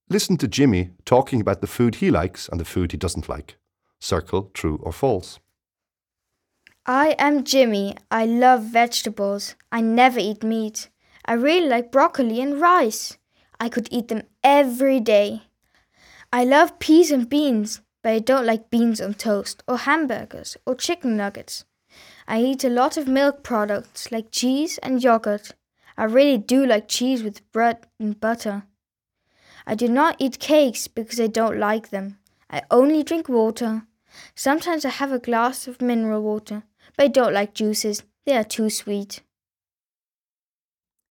Listen to Jimmy talking about the food he likes and the food he doesn't like. Circle true or false. I am Jimmy. I love vegetables. I never eat meat. I really like broccoli and rice. I could eat them every day. I love peas and beans, but I don't like beans on toast or hamburgers or chicken nuggets. I eat a lot of milk products like cheese and yogurt. I really do like cheese with bread and butter. I do not eat cakes because I don't like them. I only drink water. Sometimes I have a glass of mineral water, but I don't like juices. They are too sweet.